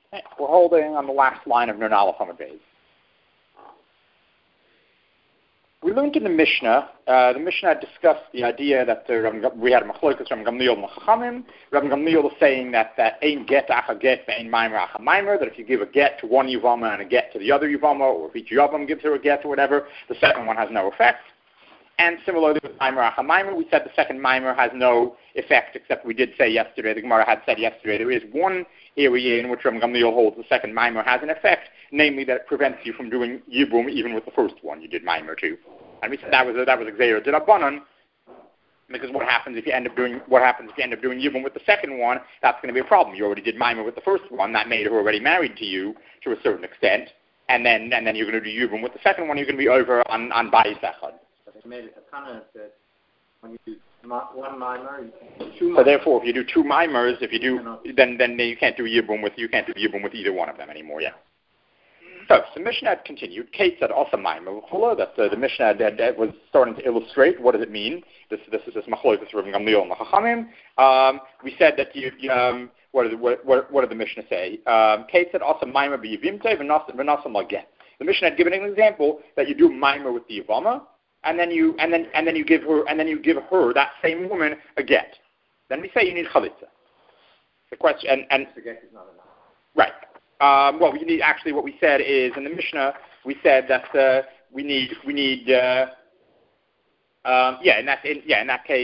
Okay, we're holding on the last line of Nun Aleph Amud Beis. We learned in the Mishnah discussed the idea that we had a machlokas from Gamliel and Chachamim. Rabbi Gamliel was saying that ein get acha get ve'ein maimer acha maimer, that if you give a get to one Yavama and a get to the other Yavama, or if each Yavam gives her a get or whatever, the second one has no effect. And similarly with maimer acha maimer, we said the second maimer has no effect, except we did say yesterday, the Gemara had said yesterday, there is one area in which Rabbi Gamliel holds the second maimer has an effect, namely that it prevents you from doing Yibum even with the first one you did maimer to. And we said that was a Gzeira D'Rabbanan, because what happens if you end up doing Yibum with the second one? That's going to be a problem. You already did maimer with the first one, that made her already married to you to a certain extent, and then you're going to do Yibum with the second one, you're going to be over on Bayis Echad. But they made it a comment that when you do one mimer, two. So therefore, if you do two mimers, then you can't do Yibum with either one of them anymore. Yeah. So the Mishnah had continued. Kate said also mimer that the Mishnah was starting to illustrate what does it mean. This is this machlokas from Gamliel and Chachamim. We said that what did the Mishnah say? Kate said also mimer b'yivimte v'nasam laget. The Mishnah had given an example that you do mimer with the Yavama, and then you give her that same woman a get. Then we say you need chalitza. The question and the get is not enough. Right. Well, we need actually what we said is in the Mishnah we said that we need in that case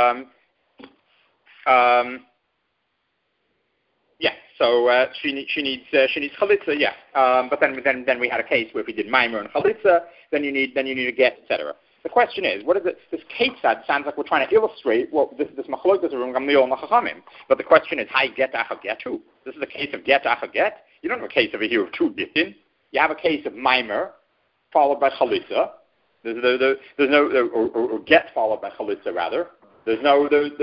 So she needs chalitza, yeah. But then we had a case where if we did mimer and chalitza, then you need a get, etc. The question is, what is it? This ketzad sounds like we're trying to illustrate this machlokas from Gamliel and Chachamim. But the question is, hi get acha get who? This is a case of get acha get. You don't have a case over here of two gittin. You have a case of mimer followed by chalitza. There's no or get followed by chalitza rather. There's no get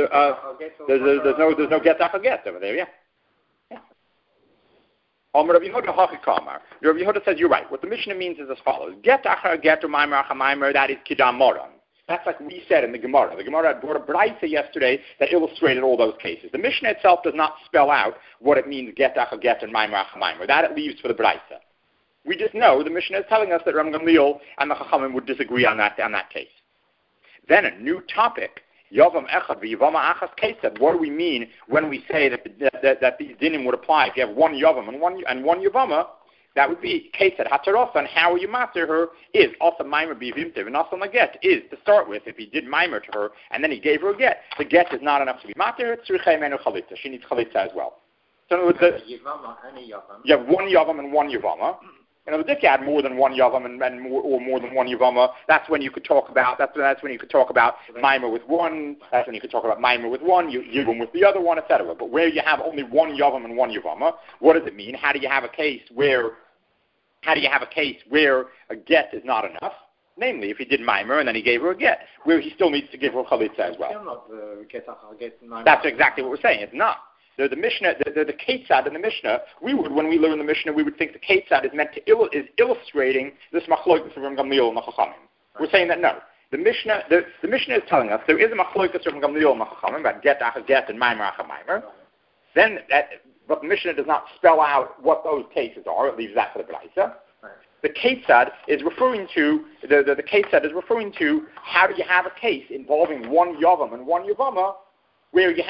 acha get over there. Yeah. Rabbi Yehuda says, you're right. What the Mishnah means is as follows. Get achar get or maimer acha maimer, that is kidam moran. That's like we said in the Gemara. The Gemara had brought a brayta yesterday that illustrated all those cases. The Mishnah itself does not spell out what it means get achar get and maimer acha maimer. That it leaves for the brayta. We just know the Mishnah is telling us that Ram Gamliel and the Chachamim would disagree on that case. Then a new topic. Yavam echad v'yavama achas kesed. What do we mean when we say that these dinim would apply? If you have one yavam and one yavama, that would be kesed hatarosa. And how you matter her is also mimer b'yivimtiv and also get is to start with. If he did mimer to her and then he gave her a get, the get is not enough to be matter. Tzrichei menu chalitza. She needs chalitza as well. So in other words, you have one yavam and one yavama. In other words, if you had more than one yavam and more than one yavama, that's when you could talk about mimer with one. That's when you could talk about mimer with one, yibum with the other one, etc. But where you have only one yavam and one yavama, what does it mean? How do you have a case where a get is not enough? Namely, if he did mimer and then he gave her a get, where he still needs to give her chalitza as well. That's exactly what we're saying. It's not. The Mishnah, the ketzad in the Mishnah, when we learn the Mishnah, we would think the ketzad is meant to illustrating this machlokas from Gamliel and Chachamim. We're saying that no. The Mishnah is telling us there is a machlokas from Gamliel and Chachamim about get acha get and maimer acha maimer. But the Mishnah does not spell out what those cases are. It leaves that for the brayta. The ketzad is referring to how do you have a case involving one yavam and one yavama, where you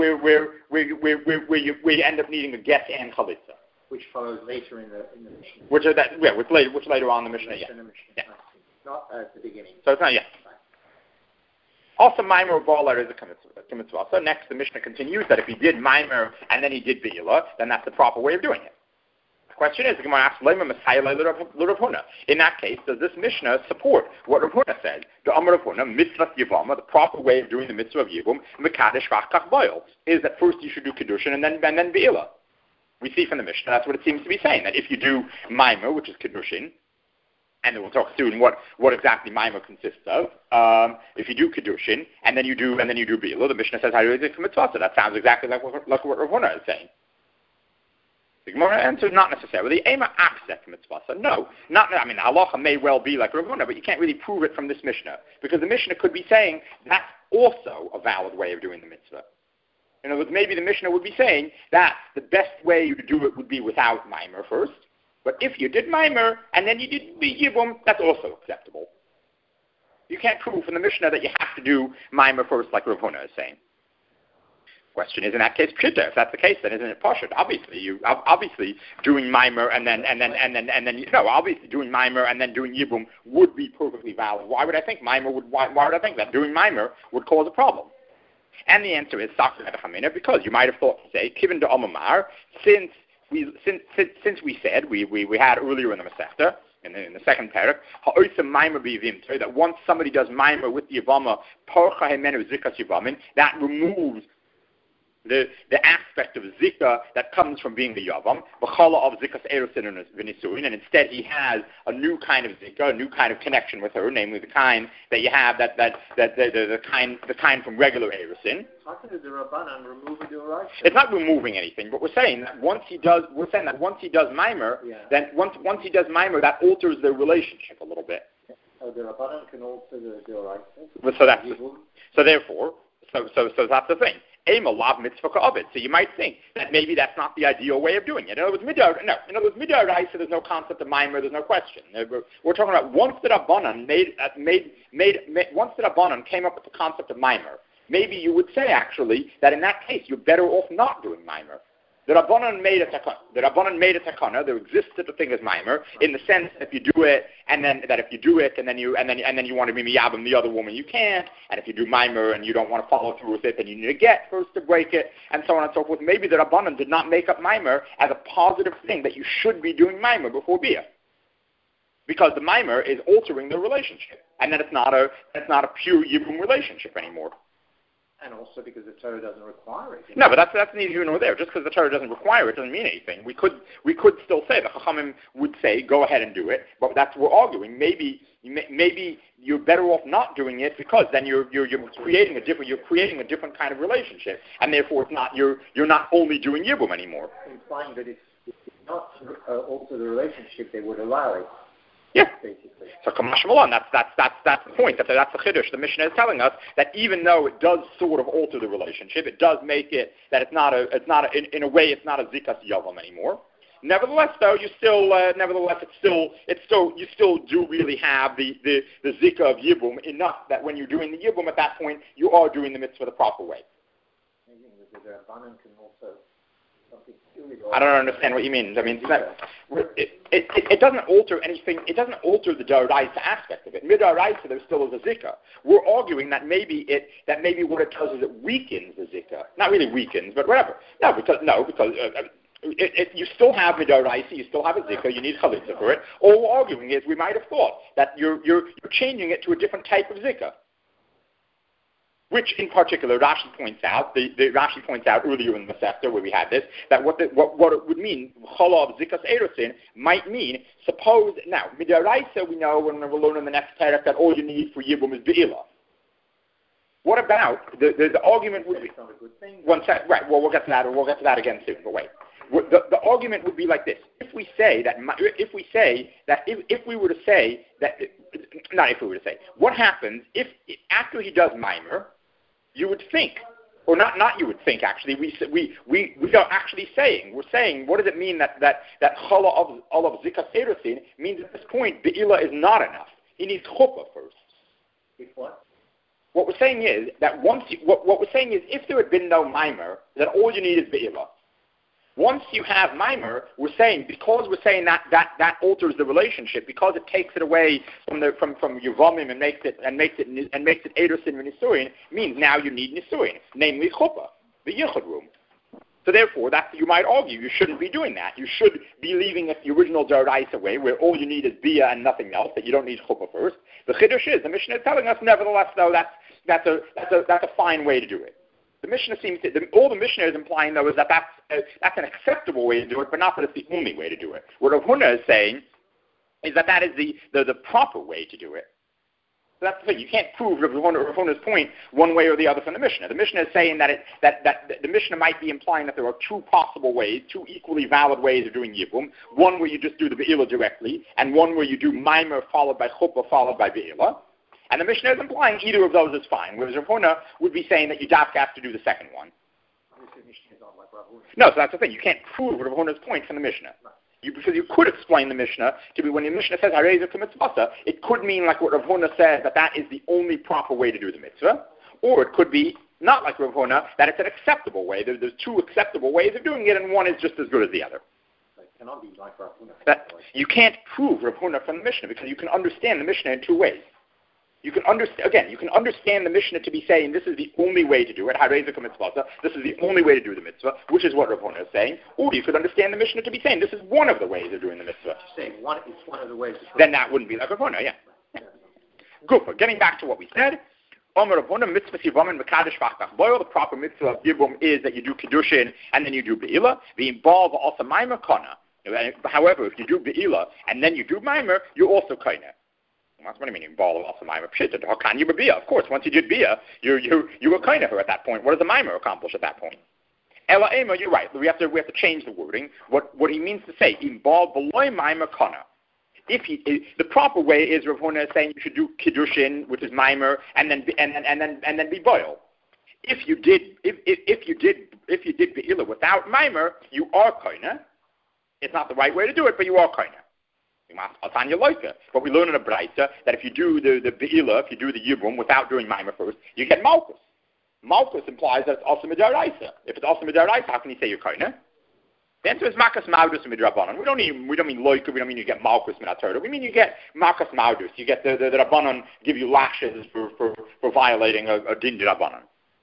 end up needing a get and chalitza, which follows later in the Mishnah. Which later on in the Mishnah. Yeah. Not at the beginning. So it's not yet. Also, mimer of baller is a mitzvah. So next, the Mishnah continues that if he did mimer and then he did beila, then that's the proper way of doing it. The question is, the Gemara asks, in that case, does this Mishnah support what Rav Huna said? The Amar Rav Huna, mitzvah yivama, the proper way of doing the mitzvah of yivum, mekadesh v'achkach boil, is that first you should do kedushin and then beila. We see from the Mishnah that's what it seems to be saying, that if you do mimer, which is kedushin, and then we'll talk soon what exactly mimer consists of. If you do kedushin and then you do beila, the Mishnah says how you do it for mitzvah. So that sounds exactly like what Rav Huna is saying. The Gemara answers not necessarily. Ema accept mitzvah. So no, halacha may well be like Rav Huna, but you can't really prove it from this Mishnah because the Mishnah could be saying that's also a valid way of doing the mitzvah. In other words, maybe the Mishnah would be saying that the best way to do it would be without mimer first. But if you did mimer and then you did yibum, that's also acceptable. You can't prove from the Mishnah that you have to do mimer first, like Rav Huna is saying. Question is, in that case, pshita. If that's the case, then isn't it pashut? Obviously doing mimer and then obviously doing mimer and then doing yibum would be perfectly valid. Why would I think that doing mimer would cause a problem? And the answer is because you might have thought to say kiven de omamar, since we said we had earlier in the Masechta in the second parak that once somebody does mimer with the yavama porcha hemenu zikas yavamin, that removes the aspect of zika that comes from being the yavam, b'chala of zikas erusin v'nisuin, and instead he has a new kind of zika, a new kind of connection with her, namely the kind that you have the kind from regular erusin. How can the Rabbanan remove the Oraisa? It's not removing anything, but we're saying that once he does mimer, then once he does mimer, that alters their relationship a little bit. So the Rabbanan can alter the Oraisa. So that's the thing. So you might think that maybe that's not the ideal way of doing it. In other words, midaraisa, there's no concept of mimer, there's no question. We're talking about once the Rabbanan once the Rabbanan came up with the concept of mimer, maybe you would say actually that in that case you're better off not doing mimer. The Rabbanan made a takana. There existed a thing as mimer in the sense that if you do it and then you want to be miyabim the other woman, you can't. And if you do mimer and you don't want to follow through with it, then you need to get first to break it, and so on and so forth. Maybe the Rabbanan did not make up mimer as a positive thing that you should be doing mimer before bia, because the mimer is altering the relationship, and then it's not a pure yibum relationship anymore. And also because the Torah doesn't require it. No, but that's neither here nor there. Just because the Torah doesn't require it doesn't mean anything. We could still say, the Chachamim would say, go ahead and do it, but that's what we're arguing. Maybe you're better off not doing it because then you're creating a different kind of relationship, and therefore it's not you're not only doing yibum anymore. Implying that if not alter the relationship, they would allow it. Yeah. Basically. So Kamash Malan, that's the point. That's the chiddush. The Mishnah is telling us that even though it does sort of alter the relationship, it does make it that it's not a zikas yavam anymore. Nevertheless, though, you still do really have the zika of yibum enough that when you're doing the yibum at that point, you are doing the mitzvah the proper way. I don't understand what you mean. I mean, it doesn't alter anything. It doesn't alter the daraisa aspect of it. Midaraisa, there still is a zika. We're arguing that maybe what it does is it weakens the zika. Not really weakens, but whatever. Because you still have midaraisa, you still have a zika. You need chalitza for it. All we're arguing is we might have thought that you're changing it to a different type of zika. Which, in particular, Rashi points out. Rashi points out earlier in the Masechta where we had this, that what it would mean, chala of zikas erusin, might mean. Suppose now midaraisa, we know when we'll learn in the next parak that all you need for yibum is be'ilah. What about the argument would be? One sec, right? Well, we'll get to that. We'll get to that again soon. But wait, the argument would be like this: if we were to say, what happens if after he does mimer? You would think, or not you would think, actually, we are actually saying, what does it mean that chala of zikas erusin means at this point, be'ilah is not enough. He needs chuppah first. What? What we're saying is that if there had been no mimer, then all you need is be'ilah. Once you have mimer, because we're saying that alters the relationship, because it takes it away from Yevamim and makes it Eidos and Nisuin, means now you need Nisuin, namely Chuppah, the Yichud room. So therefore, you might argue you shouldn't be doing that. You should be leaving the original Daraisa way, where all you need is Bia and nothing else, that you don't need Chuppah first. The Chiddush is, the Mishnah is telling us, nevertheless, though, that's a fine way to do it. The Mishnah all the Mishnah is implying, though, is that's an acceptable way to do it, but not that it's the only way to do it. What Rav Huna is saying is that is the proper way to do it. So that's the thing. You can't prove Rav Huna's point one way or the other from the Mishnah. The Mishnah is saying that the Mishnah might be implying that there are two possible ways, two equally valid ways of doing Yibum. One where you just do the Be'ilah directly, and one where you do Mimer followed by Chuppah followed by Be'ilah. And the Mishnah is implying either of those is fine, whereas Rav Huna would be saying that you have to do the second one. No, so that's the thing. You can't prove Rav Huna's point from the Mishnah. Because you could explain the Mishnah to be when the Mishnah says Hareza to mitzvah, it could mean like what Rav Huna says, that is the only proper way to do the mitzvah, or it could be not like Rav Huna, that it's an acceptable way. There's two acceptable ways of doing it, and one is just as good as the other. It cannot be like Rav Huna. You can't prove Rav Huna from the Mishnah because you can understand the Mishnah in two ways. You can understand the Mishnah to be saying this is the only way to do it, Harezek mitzvah, this is the only way to do the mitzvah, which is what Rav Huna is saying, or you could understand the Mishnah to be saying this is one of the ways of doing the mitzvah. Saying it's one of the ways. Then that wouldn't be like Rav Huna, yeah. Good. Getting back to what we said, Omer Rav Huna, mitzvah Yibum and Mekadosh Vachbach Boil, the proper mitzvah of Yibum is that you do Kiddushin and then you do Be'ilah. The involve also Maimer Kana. However, if you do Be'ilah and then you do Maimer, you're also Kaina. What do you mean, ball of also mimer? How can you be bia? Of course, once you did bia, you were kind of her at that point. What does a mimer accomplish at that point? Ela ema, you're right. We have to change the wording. What he means to say, involve beloy mimer kana. The proper way is Rav Huna is saying you should do kiddushin, which is mimer, and then be boil. If you did be'ilah without mimer, you are kaina. It's not the right way to do it, but you are kaina. But we learn in a Braita that if you do the Be'ilah, if you do the Yibum without doing Maimer first, you get Malkus. Malkus implies that it's also Midaraisa. If it's also Midaraisa, how can you say you're Kaina? The answer is Makas Maudus and Midrabanan. We don't mean Loika, we don't mean you get Malkus Minatorah. We mean you get Makas Maudus. You get the Rabbanan give you lashes for violating a Din Rabbanan.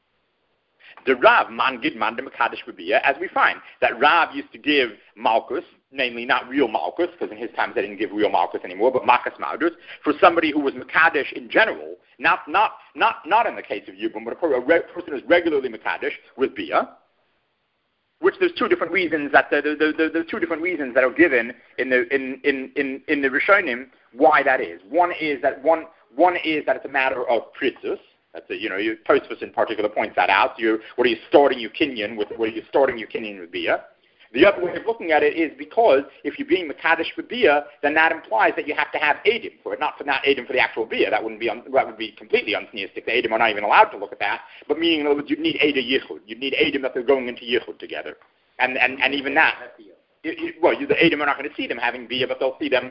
The Rav, man gid man de Mekadesh B'Biyah, as we find, that Rav used to give Malkus, namely not real Malkus, because in his times they didn't give real Malkus anymore, but Makas Maudus, for somebody who was Mekadesh in general, not in the case of Yibum, but a person who's regularly Mekadesh with Biyah, which there's two different reasons that the two different reasons that are given in the Rishonim why that is. One is that it's a matter of Pritzus. That's Tosfos in particular points that out. What are you starting your kinyan with? What are you starting your kinyan with bia? The other way of looking at it is because if you're being mekadesh for bia, then that implies that you have to have edim for it, not edim for the actual bia. That would be completely unsneistic. The edim are not even allowed to look at that. But meaning, in other words, you'd need eda yichud. You'd need edim that they're going into yichud together, and even that. The edim are not going to see them having bia, but they'll see them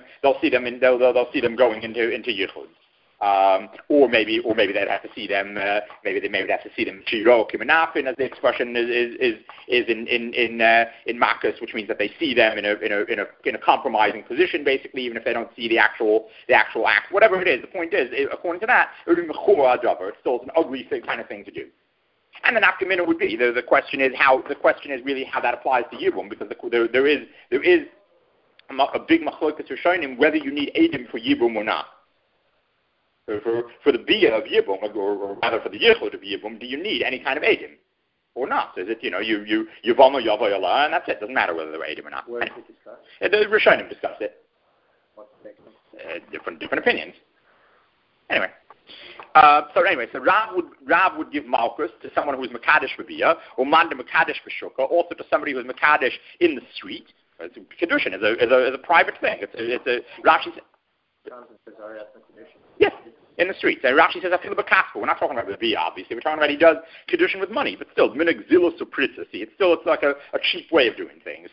going into yichud. Or maybe they'd have to see them. Maybe they'd have to see them chiro kimenafin, as the expression is in Makkas, which means that they see them in a compromising position, basically, even if they don't see the actual act. Whatever it is, the point is, according to that, it's still an ugly kind of thing to do. And the nafkamina would be the question is really how that applies to Yibum, because there is a big machlokas Rishonim whether you need edim for Yibum or not. For the bia of Yibum, or rather for the yichud of Yibum, do you need any kind of edim or not? Is it, you Yavama, Yavayala, and that's it. Doesn't matter whether they're edim or not. Where is it discussed? The Rishonim discuss it. What's the next one? Different opinions. Anyway. So Rav would give Malkus to someone who is Mekadesh B'Biyah, or Manda Mekadesh B'Shukah, also to somebody who is Mekadesh in the street. Kiddushin is a private thing. Rashi says, yes, in the streets. And Rashi says, I feel the kaspo. We're not talking about the bia, obviously. We're talking about he does Kiddushin with money, but still, minig zilus supritza. See, it's like a cheap way of doing things.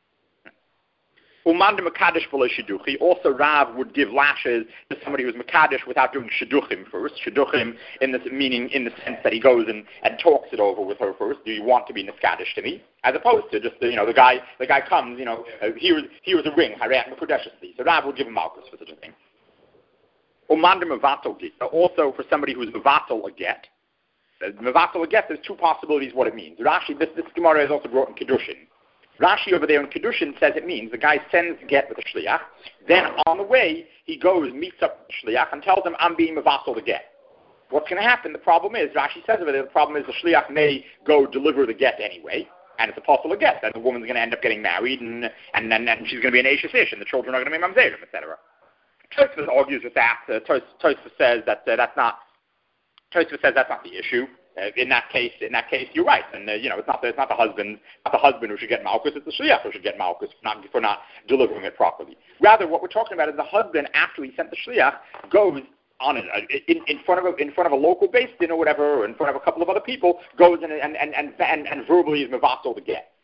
Umanda Mekadesh v'lo shiduchi. Also, Rav would give lashes to somebody who's Mekadesh without doing shiduchim first. Shiduchim in the sense that he goes and talks it over with her first. Do you want to be Niskadesh to me? As opposed to just the guy comes. Here was a ring. So Rav would give him malchus for such a thing. Umanda mevatel get. Also, for somebody who's mevatel a get. Mevatel a get. There's two possibilities what it means. Rashi, this Gemara is also brought in Kiddushin. Rashi over there in Kiddushin says it means the guy sends the get with a shliach, then on the way he goes, meets up with the shliach and tells him, I'm being mevatel the get. What's going to happen? The problem is, Rashi says over there, the problem is the shliach may go deliver the get anyway, and it's a possible get, that the woman's going to end up getting married, and she's going to be an Ashish Ish, and the children are going to be mamzerim, etc. Tosfos argues with that. Tosfos says that's not the issue. In that case, you're right, and it's not the husband who should get malchus. It's the shliach who should get malchus for not delivering it properly. Rather, what we're talking about is the husband, after he sent the shliach, goes on in front of a local base din or whatever, or in front of a couple of other people, goes and verbally is mevatel the get.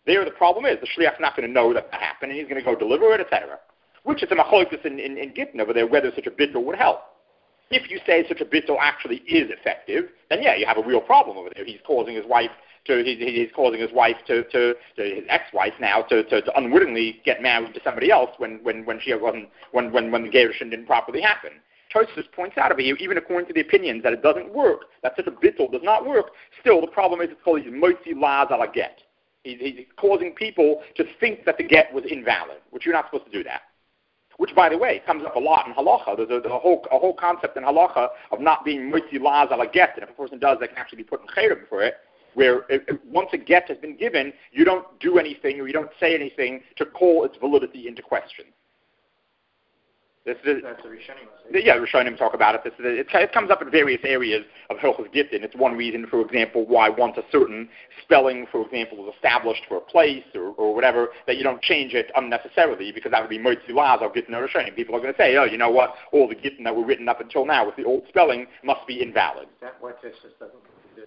There, the problem is the shliach's not going to know that happened, and he's going to go deliver it, etc. Which is a machlokes in Gittin over there, whether such a bittul would help. If you say such a bittul actually is effective, then yeah, you have a real problem over there. He's causing his wife he's causing his wife to his ex-wife now to unwittingly get married to somebody else when the gerushin didn't properly happen. Tosfos points out over here, even according to the opinions that it doesn't work, that such a bittul does not work, still the problem is it's called his motzi laz ala get. He's causing people to think that the get was invalid, which you're not supposed to do that. Which, by the way, comes up a lot in halacha. There's a whole concept in halacha of not being motzi laz ala get, and if a person does, they can actually be put in chayrim for it, where once a get has been given, you don't do anything or you don't say anything to call its validity into question. That's the Rishonim. Yeah, Rishonim talk about it. It comes up in various areas of Hilchos Gittin. It's one reason, for example, why once a certain spelling, for example, is established for a place or whatever, that you don't change it unnecessarily, because that would be Motzi Laz or Gittin or Rishonim. People are going to say, oh, you know what, all the Gittin that were written up until now with the old spelling must be invalid. Is that what this doesn't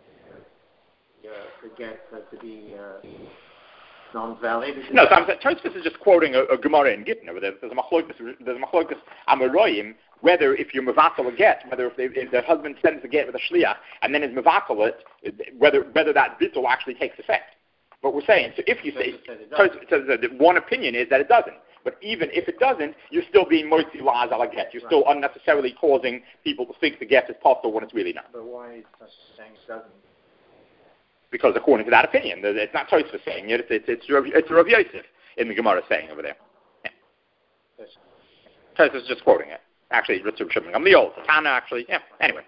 get to be non-valid? No, so Tosfos is just quoting a Gemara in Gittin over there. There's a machlokes Amoraim, whether if you mevatel a get, whether if the husband sends the get with a shliach and then is mevatel it, whether that bittul actually takes effect. But we're saying, so if you say, one opinion is that it doesn't. But even if it doesn't, you're still being motzi laz ala get. You're still unnecessarily causing people to think the get is possible when it's really not. But why is saying it doesn't? Because according to that opinion, it's not Tosfos saying it, it's Rav Yosef in the Gemara saying over there. Yeah. Tosfos is just quoting it. Actually, it's the old Tana actually. Yeah. Anyway.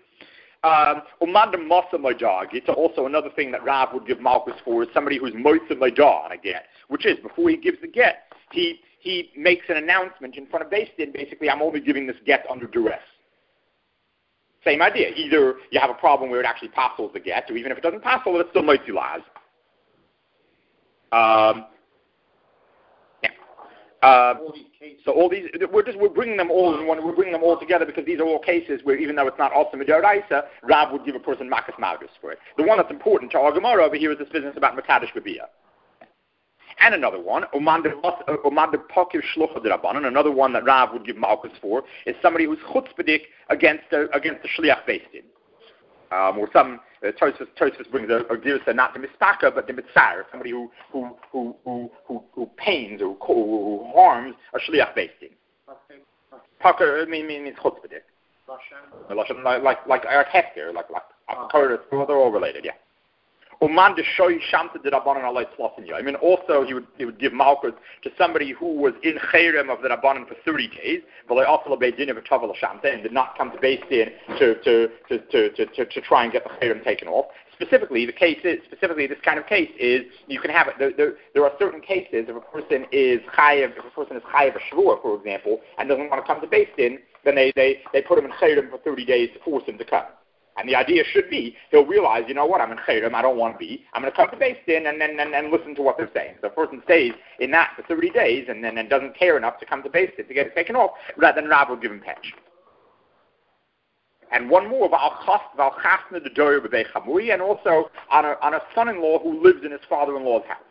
It's also another thing that Rav would give Malchus for is somebody who's motzim ledah on a get, which is before he gives the get, he makes an announcement in front of Beis Din, basically, I'm only giving this get under duress. Same idea. Either you have a problem where it actually passels the get, or even if it doesn't passel, it's still motzi laz. So all these, we're bringing them all in one. We're bringing them all together because these are all cases where, even though it's not also midaraisa, Rav would give a person makas malgus for it. The one that's important to our Gemara over here is this business about mekadosh b'biyah. And another one, another one that Rav would give malchus for is somebody who's chutzpahdik against the shliach Beis Din. Or some Tosfos brings a girsa not the mispaka but the mitzar, somebody who pains or who harms a shliach Beis Din. Paka means chutzpahdik. Like hester, like they're all related, yeah. I mean, also he would give malchus to somebody who was in chayrim of the Rabbanan for 30 days, but and did not come to Beis Din to try and get the chayrim taken off. Specifically, this kind of case is you can have it. There are certain cases if a person is chayav a shvua, for example, and doesn't want to come to Beis Din, then they put him in chayrim for 30 days to force him to come. And the idea should be, he'll realize, you know what, I'm in Chayrim, I don't want to be. I'm going to come to Beis Din and listen to what they're saying. So a person stays in that for 30 days and doesn't care enough to come to Beis Din to get it taken off, rather than Rav will give him patch. And one more, and also on a son-in-law who lives in his father-in-law's house.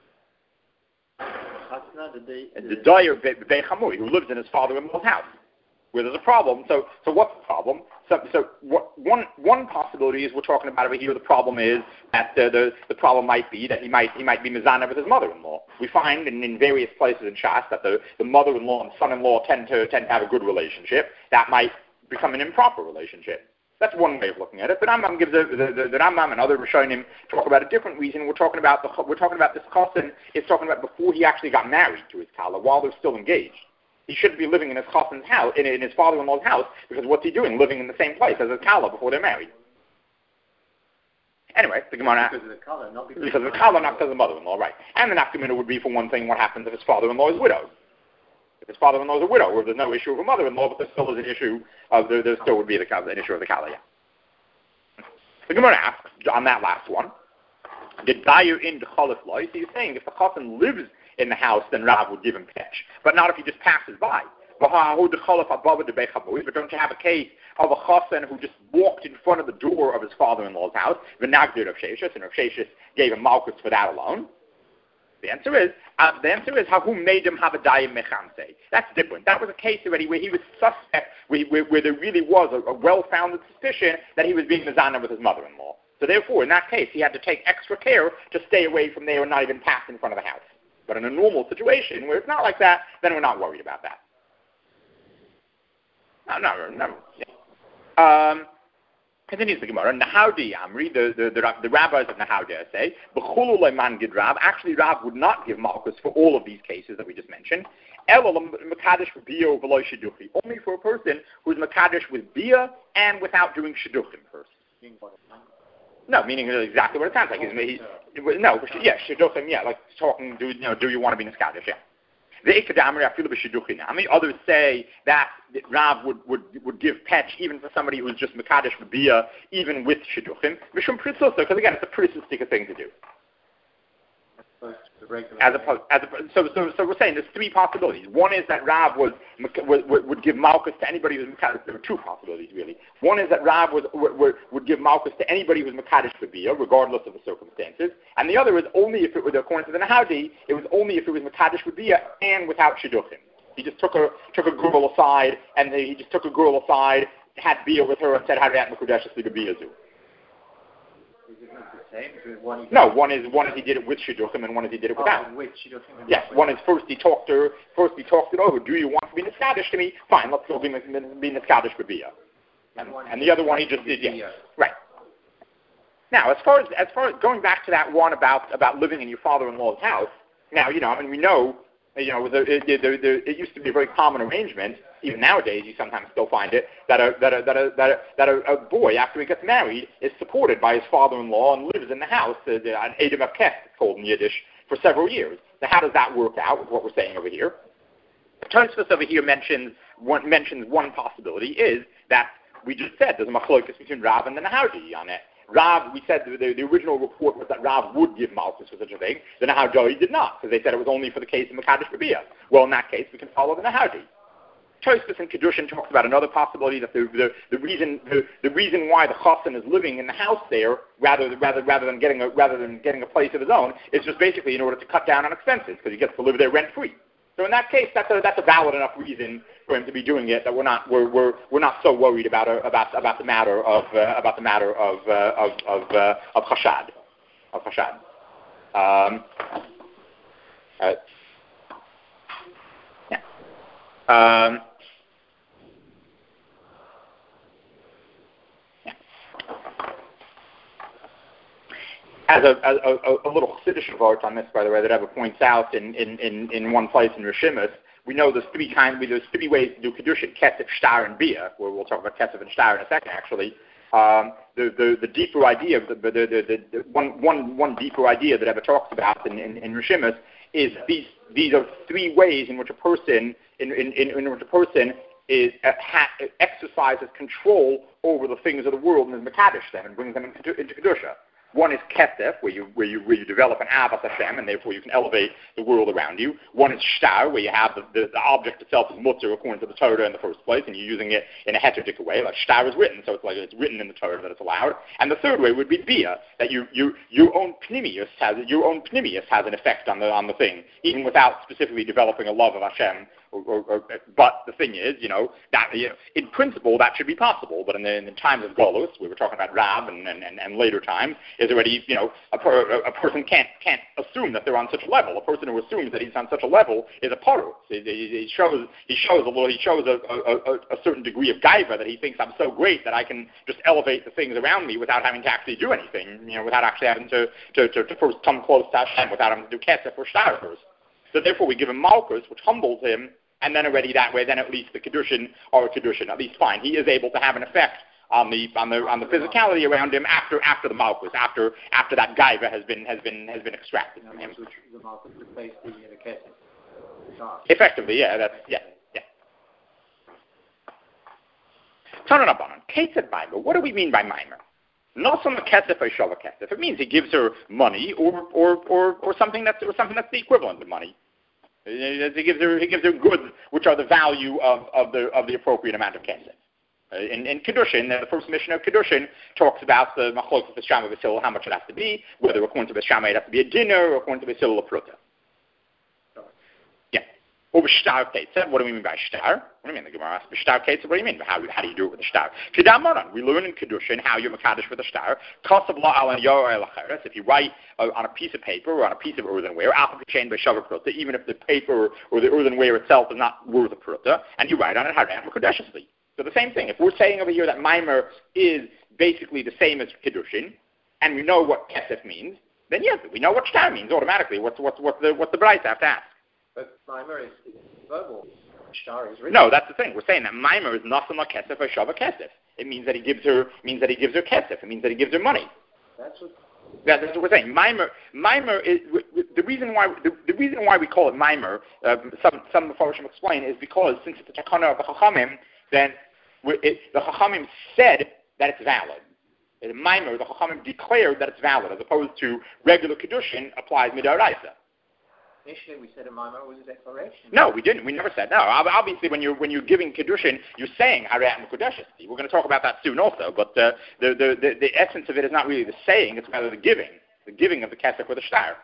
The doyer b'bei chamui, who lives in his father-in-law's house, where there's a problem. So what's the problem? So one possibility is we're talking about over here. The problem is that the problem might be that he might be mizana with his mother-in-law. We find in various places in Shas that the mother-in-law and son-in-law tend to have a good relationship. That might become an improper relationship. That's one way of looking at it. The Rambam gives the Rambam and other Rishonim talk about a different reason. We're talking about this chassan is talking about before he actually got married to his kala, while they're still engaged. He shouldn't be living in his chassan's house, in his father-in-law's house, because what's he doing, living in the same place as his kala before they're married? Anyway, the Gemara... Because of the kala, not because of the kala, not because of the mother-in-law, right. And the nafkamina would be, for one thing, what happens if his father-in-law is widowed. If his father-in-law is a widow, or there's no issue of a mother-in-law, but there still is an issue of, there still would be an issue of the kala, yeah. The Gemara asks, on that last one, did dayu in the chalif loy? So he's saying, if the chassan lives in the house, then Rav would give him pitch. But not if he just passes by. But don't you have a case of a chassan who just walked in front of the door of his father-in-law's house, v'nagdir Rav Sheshes, and Rav Sheshes gave him malchus for that alone? The answer is Hahum made him have a dayim mechamse. That's different. That was a case already where he was suspect, where there really was a well-founded suspicion that he was being mizana with his mother-in-law. So therefore, in that case, he had to take extra care to stay away from there and not even pass in front of the house. But in a normal situation where it's not like that, then we're not worried about that. No. Yeah. Continues the Gemara. Nahaudi Amri, the rabbis of Nahaudi say, B'chulu le'man gid Rav. Actually, Rav would not give malchus for all of these cases that we just mentioned. Mekadesh bia v'lo shiduchi. Only for a person who's mekadesh with bia and without doing shiduchim first. No, meaning exactly what it sounds like. Shidduchim, like talking. Do you want to be niskadish? Yeah. Others say that Rav would give petch even for somebody who's just mekadesh with bia, even with shidduchim. Because again, it's a pretty sophisticated thing to do. So we're saying there's three possibilities. One is that Rav would give malchus to anybody who's mekadesh. There are two possibilities really. One is that Rav would give malchus to anybody who's mekadesh for bia, regardless of the circumstances. And the other is only if it was, according to the Nahaudi, it was only if it was mekadesh for bia and without shidduchim. He just took a girl aside, had bia with her, and said, "How did that mekadesh to bia do?" No, one is he did it with shidduchim, and one is he did it without. With shidduchim. Yes, one is first he talked it over. Do you want to be niskadish to me? Fine, let's go be niskadish for bia. And the other one he just did, yes. Right. Now, as far as going back to that one about living in your father-in-law's house. Now, we know, it used to be a very common arrangement. Even nowadays, you sometimes still find it that a boy, after he gets married, is supported by his father-in-law and lives in the house, an Edom Akef, it's called in Yiddish, for several years. Now, how does that work out with what we're saying over here? Tosfos over here mentions one possibility is that we just said there's a machlokas between Rav and the Nahaudi on it. Rav, we said the original report was that Rav would give malchus for such a thing. The Nahaudi did not, because they said it was only for the case of Mekadesh B'Bia. Well, in that case, we can follow the Nahaudi. Tosfos and Kedushin talks about another possibility that the reason why the chassan is living in the house there rather than getting a place of his own is just basically in order to cut down on expenses because he gets to live there rent free. So in that case, that's a valid enough reason for him to be doing it that we're not so worried about the matter of chashad. As a little Chassidish art on this, by the way, that Rebbe points out in one place in Rishimus, we know there's three ways to do Kedushin, Kesef, Shtar, and Bia, where we'll talk about Kesef and Shtar in a second, actually. The deeper idea, one deeper idea that Rebbe talks about in Rishimus is these are three ways in which a person exercises control over the things of the world and is mekadesh them and brings them into kedusha. One is kesef, where you develop an avas Hashem, and therefore you can elevate the world around you. One is shtar, where you have the object itself is mutter according to the Torah in the first place, and you're using it in a heterotic way. Like shtar is written, so it's written in the Torah that it's allowed. And the third way would be bia, that your own pnimius has an effect on the thing, even without specifically developing a love of Hashem. But the thing is, that in principle that should be possible. But in the times of Golus, we were talking about Rav and later times, is already a person can't assume that they're on such a level. A person who assumes that he's on such a level is a paru. He shows a certain degree of gaiva that he thinks I'm so great that I can just elevate the things around me without having to actually do anything. Without actually having to first come close to Hashem, without having to do kesef or shtar first. So therefore, we give him malchus, which humbles him. And then already that way, then at least the kedushin are a kedushin. At least fine, he is able to have an effect on the physicality around him after the malchus, after that gaiva has been extracted from him. The malchus replaced the kesef. Effectively, yeah. Tanan Abanon, kesef maimer. What do we mean by maimer? Not some kesef or shava kesef. It means he gives her money or something that's the equivalent of money. He gives her goods which are the value of the appropriate amount of kesef. In Kedushin, the first mission of Kedushin talks about the machlokes of Beis Shammai Beis Hillel, how much it has to be, whether according to Beis Shammai it has to be a dinner or according to Beis Hillel a pruta. Over shtar ketzah. What do we mean by shtar? What do you mean? The Gemara asks, shtar ketzah, what do you mean? How do you do it with a shtar? Kedamaran. We learn in Kedushin how you're makadosh with a shtar. Kasav la ala yor el acheres. If you write on a piece of paper or on a piece of earthenware, even if the paper or the earthenware itself is not worth a pruta, and you write on it harem kodeshesly. So the same thing. If we're saying over here that mimer is basically the same as Kedushin, and we know what kesef means, then yes, we know what shtar means automatically. What's the Braisa have to ask? But mimer is verbal. Shtar is written. No, that's the thing. We're saying that mimer is nothing like kesef or shava kesef. It means that he gives her kesef. It means that he gives her money. That's what we're saying. Mimer is the reason why we call it mimer. Some Mepharshim explain is because since it's a takana of the Chachamim, then the Chachamim said that it's valid. The mimer, the Chachamim declared that it's valid, as opposed to regular kedushin applies midaraisa. Initially, we said a mimer was a declaration. No, we didn't. We never said no. Obviously, when you're giving kedushin, you're saying harayat mekudeshes. We're going to talk about that soon, also. But the essence of it is not really the saying; it's rather the giving of the kesef with a shtar.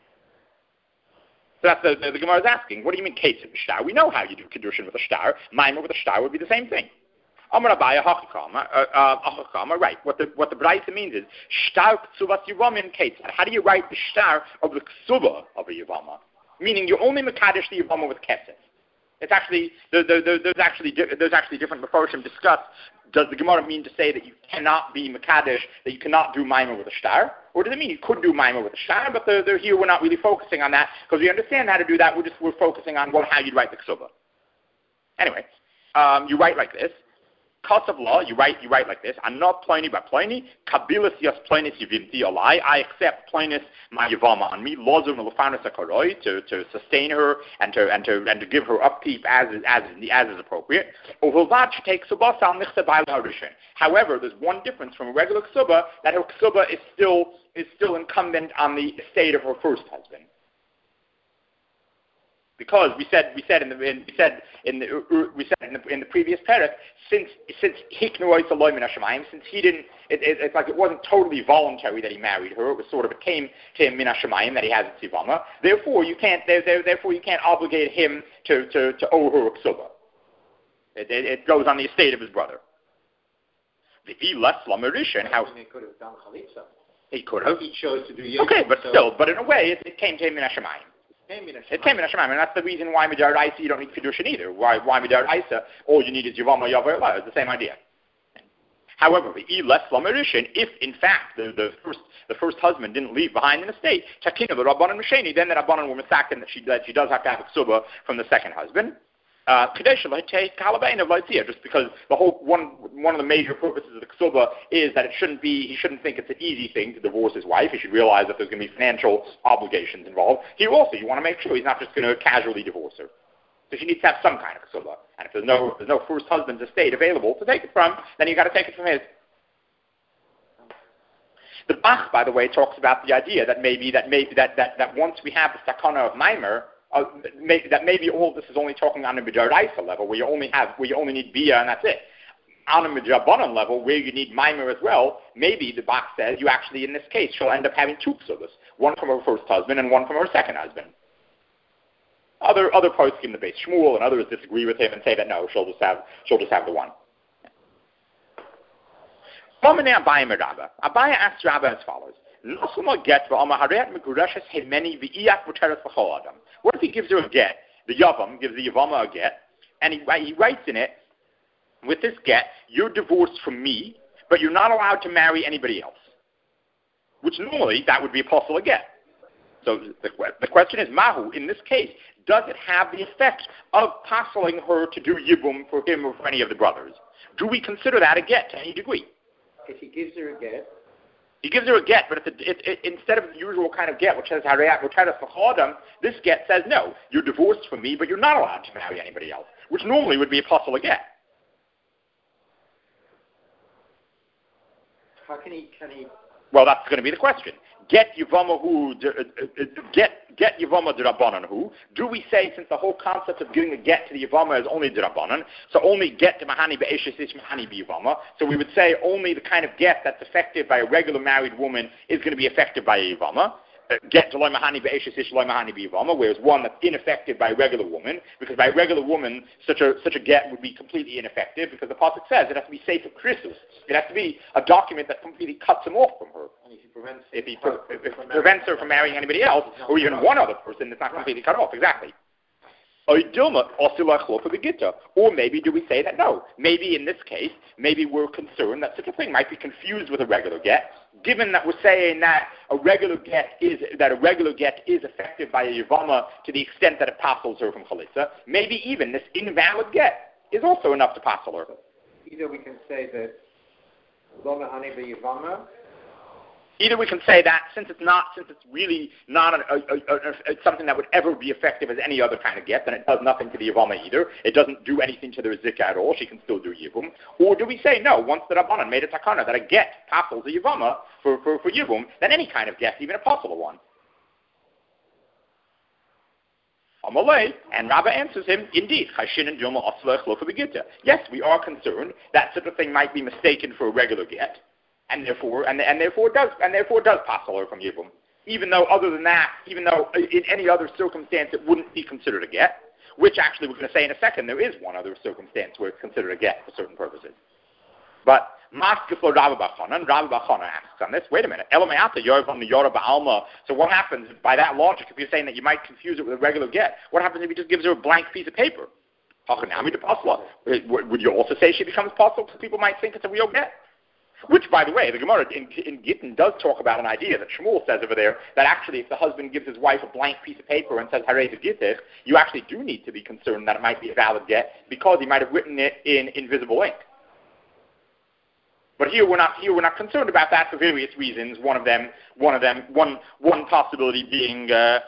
So that's the Gemara is asking. What do you mean kesef with shtar? We know how you do kedushin with a shtar. Mimer with a shtar would be the same thing. Amar Abaya hachikama. Right. What the Braisa means is shtar ksuvas yivamim kesef. How do you write the shtar of the ksuva of a yivama? Meaning you only mekadesh the yavama with kesef. It's actually there's actually different Mepharshim discuss. Does the Gemara mean to say that you cannot be mekadesh, that you cannot do mimer with a shtar, or does it mean you could do mimer with a shtar? But here we're not really focusing on that because we understand how to do that. We're focusing on how you'd write the ksuba. Anyway, you write like this. Kasav law, you write like this. I'm not Pliny by Pliny. Kabilas yas Plinus yivimti alai. I accept Plinus my yavama on me. Lozum lefanis akaroi to sustain her and to give her upkeep as is appropriate. Uvilvat takes subasa al nichse by larishin. However, there's one difference from a regular ksuba, that her ksuba is still incumbent on the estate of her first husband. Because we said in the previous parak, since hiknuois aloy min hashamayim, since he didn't, it's like it wasn't totally voluntary that he married her. It was sort of, it came to him min hashamayim that he has a tzivama. Therefore, you can't obligate him to owe her a ksuba. It goes on the estate of his brother. The less lamarishan, how he could have done chalitza. He could have. He chose to do yibum. Okay, but in a way, it came to him min hashamayim. It came in Hashemayim, and that's the reason why Midaraisa you don't need Kedushin either. Why Midaraisa, all you need is Yavama Yavar. It's the same idea. However, less Lamarishin, if in fact the first husband didn't leave behind an estate, Takina the Rabbanan Mesheni, then the Rabbanan were misakin that she does have to have a ksuba from the second husband. Just because the whole one of the major purposes of the ksuba is that he shouldn't think it's an easy thing to divorce his wife. He should realize that there's going to be financial obligations involved. You want to make sure he's not just going to casually divorce her. So she needs to have some kind of ksuba. And if there's no first husband's estate available to take it from, then you got to take it from his. The Bach, by the way, talks about the idea that that once we have the sakana of mimer, that maybe all this is only talking on a midaraisa level, where you only need bia and that's it. On a midrabanan level, where you need mimer as well, maybe the Bach says you actually, in this case, she'll end up having two ksubas, one from her first husband and one from her second husband. Other posts give the base Shmuel, and others disagree with him and say that no, she'll just have the one. Abaya asks Rabba as follows. What if he gives her a get? The Yavam gives the Yavama a get, and he writes in it, with this get, you're divorced from me, but you're not allowed to marry anybody else. Which normally, that would be a possible get. So the question is, Mahu, in this case, does it have the effect of postling her to do Yibum for him or for any of the brothers? Do we consider that a get to any degree? If he gives her a get. He gives her a get, but instead of the usual kind of get, which says Harayat Roteres V'chodam, this get says, no, you're divorced from me, but you're not allowed to marry anybody else, which normally would be a possible get. How can he? Well, that's going to be the question. Get Yavama D'Rabbanan who? Do we say, since the whole concept of giving a get to the Yavama is only D'Rabbanan, so only get to Mahani Be'eshes is Mahani B'Yavama, so we would say only the kind of get that's effected by a regular married woman is going to be effected by a Yavama. get to loy mahani be'eshes ish loy mahani be'ivama, whereas one that's ineffective by a regular woman, because by a regular woman, such a get would be completely ineffective, because the pasuk says it has to be safe of Christus. It has to be a document that completely cuts him off from her. And if he prevents her from marrying anybody else, or even one other person, it's not completely cut off. Exactly. Or maybe do we say that no? Maybe in this case, maybe we're concerned that such a thing might be confused with a regular get, given that we're saying that a regular get is effective by a yavama to the extent that it passels her from chalitza. Maybe even this invalid get is also enough to passel her. Either we can say that lo mahani be'yavama. Either we can say that since it's really not it's something that would ever be effective as any other kind of get, then it does nothing to the Yavama either. It doesn't do anything to the Zikah at all. She can still do Yivum. Or do we say, no, once the Rabbanan made a takana that a get passels a Yavama for Yivum, then any kind of get, even a possible one. Amalei, and Rabba answers him, indeed, yes, we are concerned that such a thing might be mistaken for a regular get. And therefore does passel her from Yibum. Even though in any other circumstance it wouldn't be considered a get, which actually we're going to say in a second, there is one other circumstance where it's considered a get for certain purposes. But Maskeflo Rabba Bachana asks on this, wait a minute, so what happens by that logic, if you're saying that you might confuse it with a regular get, what happens if he just gives her a blank piece of paper? Would you also say she becomes possible because people might think it's a real get? Which, by the way, the Gemara in Gittin does talk about an idea that Shmuel says over there, that actually if the husband gives his wife a blank piece of paper and says, Harei Gittich, you actually do need to be concerned that it might be a valid get, because he might have written it in invisible ink. But here we're not concerned about that for various reasons. One possibility being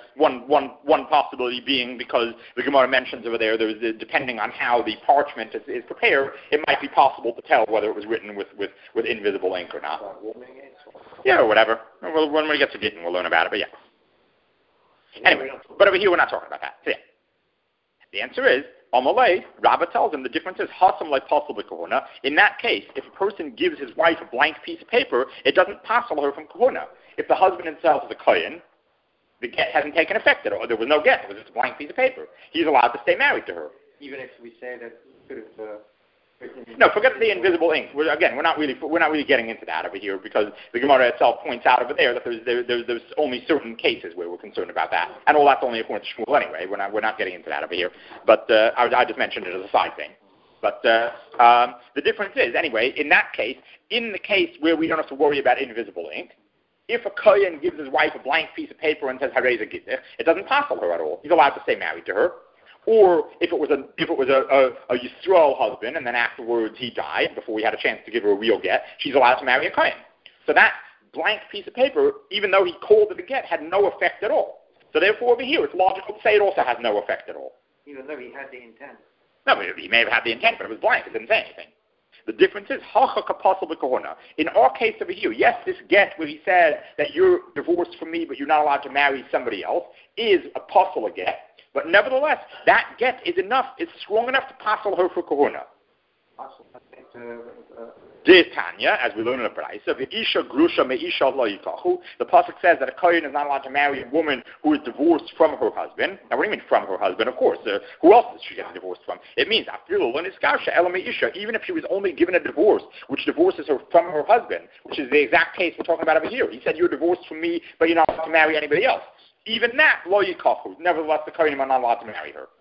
because the Gemara mentions over there, depending on how the parchment is prepared, it might be possible to tell whether it was written with invisible ink or not. Yeah, or whatever. Well, when we get to Gittin, we'll learn about it. But yeah. Anyway, but over here we're not talking about that. So yeah. The answer is, Amalei, Rabbah tells him the difference is hasam like possible kahuna. In that case, if a person gives his wife a blank piece of paper, it doesn't passel her from kahuna. If the husband himself is a kohen, the get hasn't taken effect at all. There was no get. It was just a blank piece of paper. He's allowed to stay married to her. Even if we say that could have. No, forget the invisible ink. We're not really getting into that over here, because the Gemara itself points out over there that there's only certain cases where we're concerned about that, and all that's only according to Shmuel anyway. We're not getting into that over here. But I just mentioned it as a side thing. But the difference is, anyway, in that case, in the case where we don't have to worry about invisible ink, if a kohen gives his wife a blank piece of paper and says Harei Gittich, it doesn't passel her at all. He's allowed to stay married to her. Or if it was a Yisrael husband, and then afterwards he died before we had a chance to give her a real get, she's allowed to marry a kohen. So that blank piece of paper, even though he called it a get, had no effect at all. So therefore over here, it's logical to say it also has no effect at all. Even though he had the intent. No, he may have had the intent, but it was blank. It didn't say anything. The difference is, in our case over here, yes, this get where he said that you're divorced from me, but you're not allowed to marry somebody else, is a possible get. But nevertheless, that get is strong enough to passel her for kahuna. Tanya, as we learn in the Braisa, Isha grusha meisha lo yikachu. The pasuk says that a kohen is not allowed to marry a woman who is divorced from her husband. Now, what do you mean from her husband? Of course, who else is she getting divorced from? It means even if she was only given a divorce, which divorces her from her husband, which is the exact case we're talking about over here. He said you're divorced from me, but you're not allowed to marry anybody else. Even that, lo yikachu. Nevertheless, the kohenim are not allowed to marry her.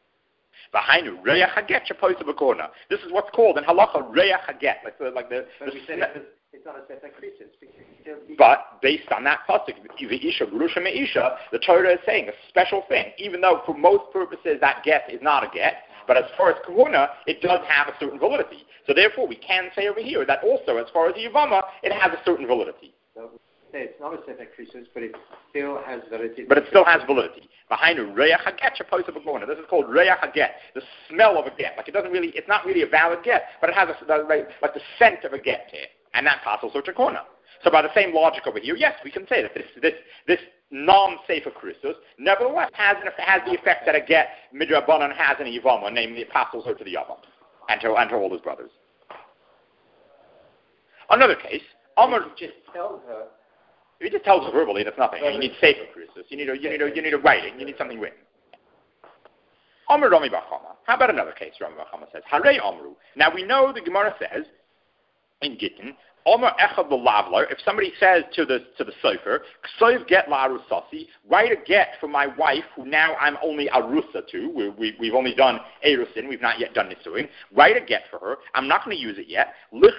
This is what's called in halacha reach haget, it's not a set of creatures. But based on that pasuk, the Torah is saying a special thing. Even though for most purposes that get is not a get, but as far as kahuna, it does have a certain validity. So therefore, we can say over here that also, as far as the yavama, it has a certain validity. It's not a set of creatures, but it still has validity. But it still has validity. Behind a reach haget, this is called reach haget, the smell of a get. Like it's not really a valid get, but it has like the scent of a get to it, and that passes also kahuna. So by the same logic over here, yes, we can say that this non-sefer Christus nevertheless has the effect that a get midrabanan has in a yavama, namely it passes her to the yavam and to all his brothers. Another case, Amr just tell her If he just tells her verbally, that's nothing. You need safer Christus. You need a writing. You need something written. Omer Rami Bar Chama. How about another case? Rami Bar Chama says, Harei Omru. Now we know the Gemara says in Gittin, Omer Echad L'Lavler. If somebody says to the sofer, Ksoiv get la'arusasi, write a get for my wife, who now I'm only arusa to. We've only done erusin. We've not yet done nisuin. Write a get for her. I'm not going to use it yet.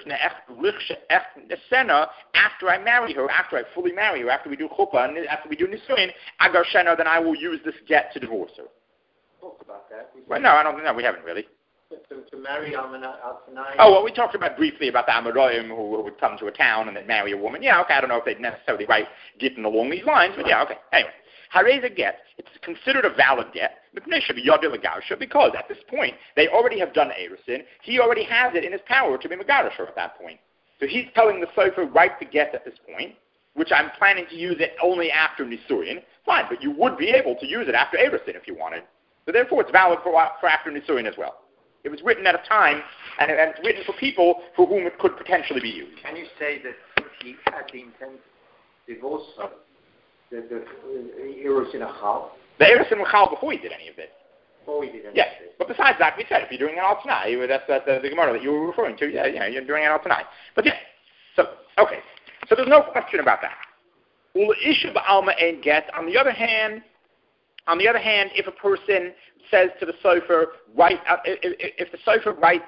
After I marry her, after I fully marry her, after we do chuppah and after we do nisuin, agar shena, then I will use this get to divorce her. Talked about that. Well, no, I don't. No, we haven't really. To marry Al-Tanai. Oh, well, we talked about briefly about the Amoraim who would come to a town and then marry a woman. Yeah, okay, I don't know if they'd necessarily write Gittin along these lines, but yeah, okay. Anyway, Hareza get, it's considered a valid get, because at this point, they already have done Erusin. He already has it in his power to be Megarisher at that point. So he's telling the Sofer, write the get at this point, which I'm planning to use it only after Nisuin. Fine, but you would be able to use it after Erusin if you wanted. So therefore, it's valid for after Nisuin as well. It was written at a time, and it's written for people for whom it could potentially be used. Can you say that if he had the intent to divorce her, the Erusin Achal? The Erusin Achal before he did any of this. Before he did any of Yes, this. but besides that, we said if you're doing an Al-Tanai, that's the Gemara that you were referring to, yeah, you're doing an Al-Tanai. But yeah, so there's no question about that. Ul Isha Ba'alma Ein Get. On the other hand, if a person says to the sofer, if the sofer writes,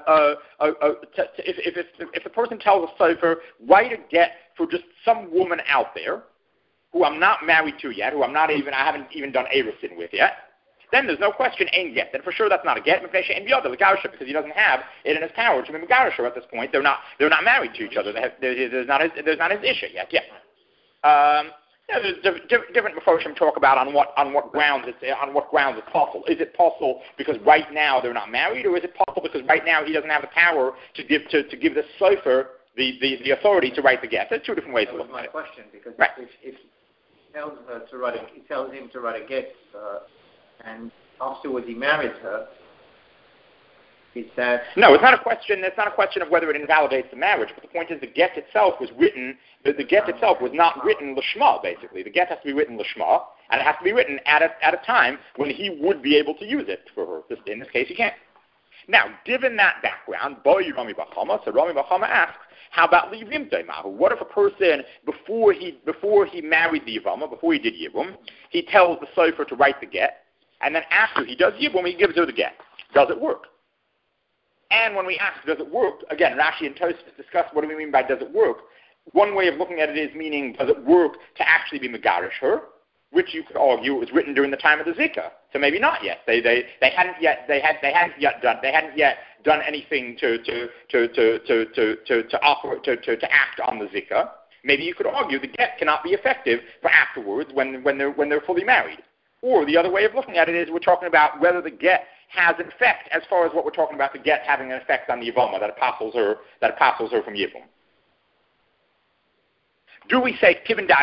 if the person tells the sofer, write a get for just some woman out there who I'm not married to yet, I haven't even done erusin with yet, then there's no question, ain't get. Then for sure that's not a get, because he doesn't have it in his power to be Megarisher at this point. They're not married to each other. There's not his issue yet. Yeah. There's different Meforshim talk about on what grounds it's possible. Is it possible because right now they're not married, or is it possible because right now he doesn't have the power to give the sofer the authority to write the get? There's two different ways of looking at it. That was my question, because right. if he tells him to write a get, and afterwards he marries her, no, it's not a question. It's not a question of whether it invalidates the marriage. But the point is, the get itself was written. The get itself was not written l'shma. Basically, the get has to be written l'shma, and it has to be written at a time when he would be able to use it for her. In this case, he can't. Now, given that background, Rami Bar Chama asks, how about Livim Deimahu? What if a person before he married the Yivama, before he did Yibum, he tells the sofer to write the get, and then after he does Yibum, he gives her the get? Does it work? And when we ask, does it work? Again, Rashi and Tosfos discuss what do we mean by does it work. One way of looking at it is meaning, does it work to actually be Megarish her? Which you could argue it was written during the time of the Zikah. So maybe not yet. They hadn't yet done anything to act on the Zikah. Maybe you could argue the get cannot be effective for afterwards when they're fully married. Or the other way of looking at it is we're talking about whether the get has an effect as far as what we're talking about the get having an effect on the Yivama, that apostles her from Yivum. Do we say,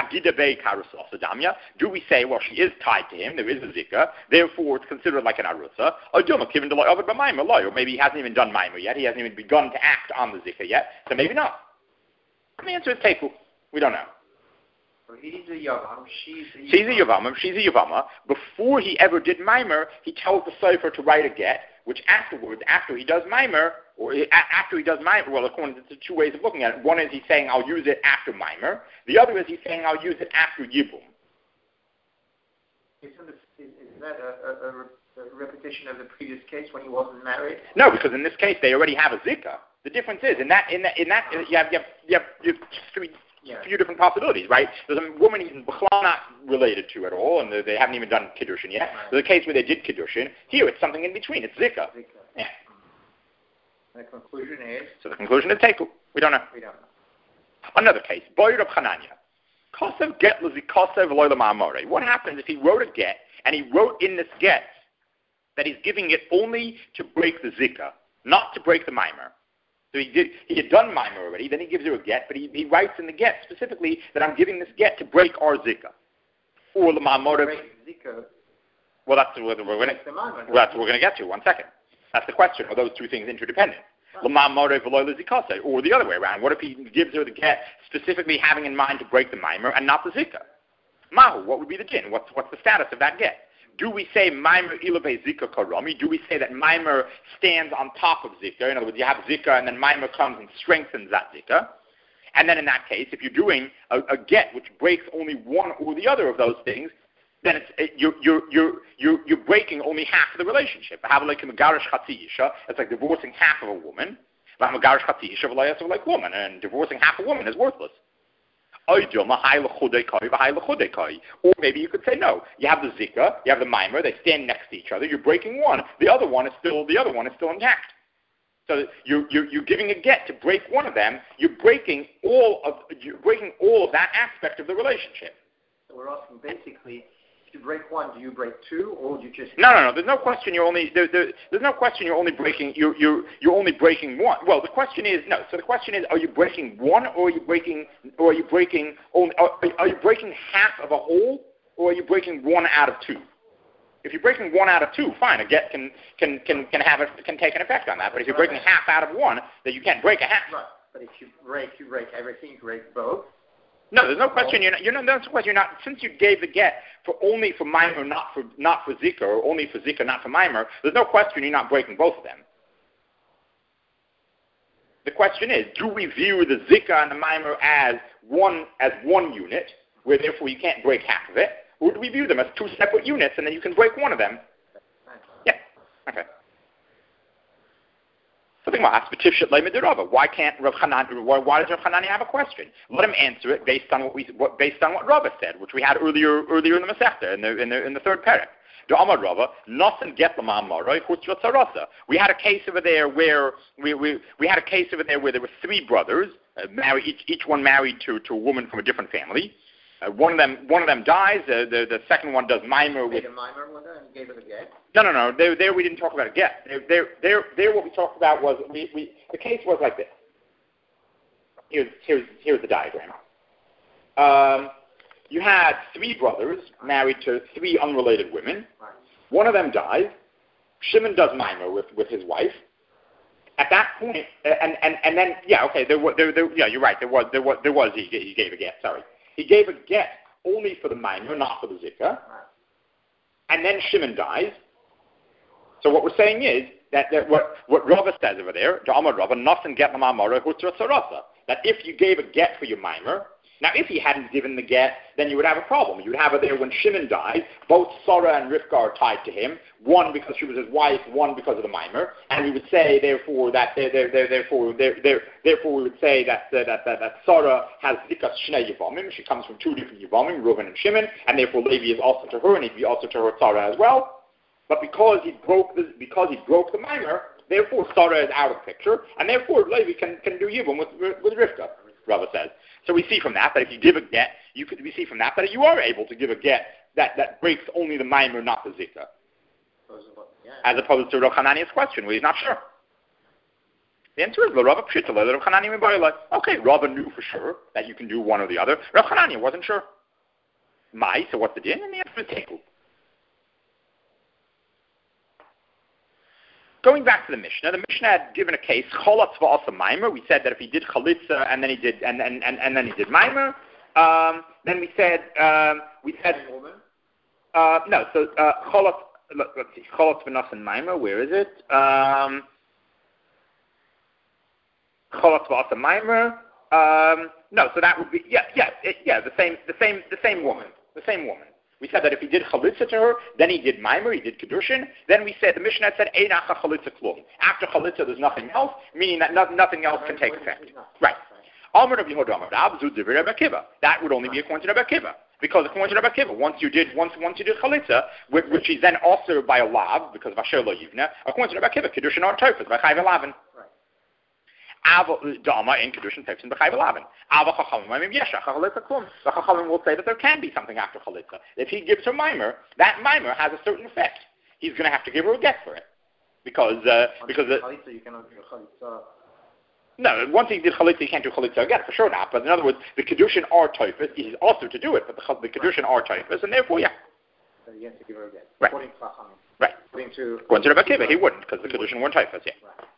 do we say, well, she is tied to him, there is a zikah, therefore it's considered like an arusa, or maybe he hasn't even done maimer yet, he hasn't even begun to act on the zikah yet, so maybe not. And the answer is teku. We don't know. So he's a yavam, she's a yavama. Before he ever did maimer, he tells the sofer to write a get, which afterwards, after he does maimer, well, according to the two ways of looking at it, one is he's saying, I'll use it after maimer. The other is he's saying, I'll use it after yibum. Is that a repetition of the previous case when he wasn't married? No, because in this case, they already have a zikah. The difference is, in that, you have few different possibilities, right? There's a woman he's not related to at all, and they haven't even done Kiddushin yet. Right. There's a case where they did Kiddushin. Here, it's something in between. It's Zikah. Yeah. The conclusion is? So the conclusion is Teku. We don't know. Another case. Boyer of Hananya. Kosev get Kosev loyla ma'amore. What happens if he wrote a get, and he wrote in this get that he's giving it only to break the Zikah, not to break the Maimer? So he had done maimer already, then he gives her a get, but he writes in the get specifically that I'm giving this get to break our zikah. Or the ma'amor. Well, that's what we're going to get to. 1 second. That's the question. Are those two things interdependent? Or the other way around. What if he gives her the get specifically having in mind to break the mimer and not the zika? Mahu, what would be the din? What's the status of that get? Do we say mimer ilabe zika karami? Do we say that mimer stands on top of zika? In other words, you have zika and then mimer comes and strengthens that zika. And then in that case, if you're doing a get which breaks only one or the other of those things, then you're breaking only half of the relationship. It's like divorcing half of a woman. Woman, and divorcing half a woman is worthless. Or maybe you could say no. You have the zika, you have the mimer. They stand next to each other. You're breaking one. The other one is still intact. So you're giving a get to break one of them. You're breaking all of that aspect of the relationship. So we're asking basically, if you break one, do you break two, or do you just? No. There's no question. There's no question. You're only breaking. You're only breaking one. Well, the question is no. So the question is, are you breaking one, or are you breaking half of a whole, or are you breaking one out of two? If you're breaking one out of two, fine. A get can take an effect on that. But if you're breaking half out of one, then you can't break a half. Right. But if you break everything. You break both. No, there's no question. Since you gave the get only for mimer, not for zika, or only for zika, not for mimer. There's no question you're not breaking both of them. The question is, do we view the zika and the mimer as one unit, where therefore you can't break half of it? Or do we view them as two separate units, and then you can break one of them? Yeah. Okay. Why can't Rav Hanani? Why does Rav Hanani have a question? Let him answer it based on what Rava said, which we had earlier in the Masechta, in the third parak. We had a case over there where there were three brothers, married, each one married to a woman from a different family. One of them dies. The second one does mimer with. Made a mimer with her and gave her the get. No. There we didn't talk about a get. There what we talked about was the case was like this. Here's the diagram. You had three brothers married to three unrelated women. Right. One of them dies. Shimon does mimer with his wife. At that point, and then you're right. He gave a get. Sorry. He gave a get only for the minor, not for the zika. And then Shimon dies. So what we're saying is that what Rava says over there, that if you gave a get for your mimer, now if he hadn't given the get, then you would have a problem. You would have it there when Shimon dies, both Sarah and Rivka are tied to him, one because she was his wife, one because of the mimer, and we would say therefore we would say that Sarah has zikas shnei yivamim. She comes from two different yivamim, Reuven and Shimon, and therefore Levi is also to her, and he'd be also to her Sarah as well. But because he broke the mimer, therefore Sarah is out of the picture, and therefore Levi can do yibum with Rivka. Rava says. So we see from that if you give a get, we see from that you are able to give a get that breaks only the mimer, not the zika. As opposed to Rav Hanani's question, where he's not sure. The answer is Rav Pshitala, Rav Hanani. Okay, Rava knew for sure that you can do one or the other. Rav Hanani wasn't sure. So what's the din? And the answer is teku. Going back to the Mishnah had given a case cholatz v'asa mimer. We said that if he did chalitza and then he did then he did mimer, then we said no. So cholatz. Let's see, cholatz v'nas and mimer. Where is it? Cholatz v'asa mimer. No. So that would be the same woman. We said that if he did chalitza to her, then he did mimer, he did kedushin. Then we said the Mishnah said einacha chalitza klum. After chalitza, there's nothing else, meaning that nothing else can take effect. Right. Amar Rabbi Yehuda Amar Rav Zu Divrei Rabbi Akiva. That would only be according to Rabbi Akiva, because according to Rabbi Akiva, once you did chalitza, which is then also by a lav because of Asher Lo Yivna. According to Rabbi Akiva, kedushin or tofus by chayv elavin. Dama in kedushin tefsin b'chayv elavin. Ava chachamim yesha chalitza klum. The chachamim will say that there can be something after chalitza. If he gives her mimer, that mimer has a certain effect. He's going to have to give her a get for it, because chalitza you cannot do chalitza. No, once he did chalitza, he can't do chalitza again, for sure not. But in other words, the kedushin are tofus. He's also to do it, but the kedushin are tofus, and therefore, yeah. So you have to give her a get. Right. According to chachamim. Right. According to Rabbi Akiva, he wouldn't, because the kedushin weren't tofus. Yeah. Right.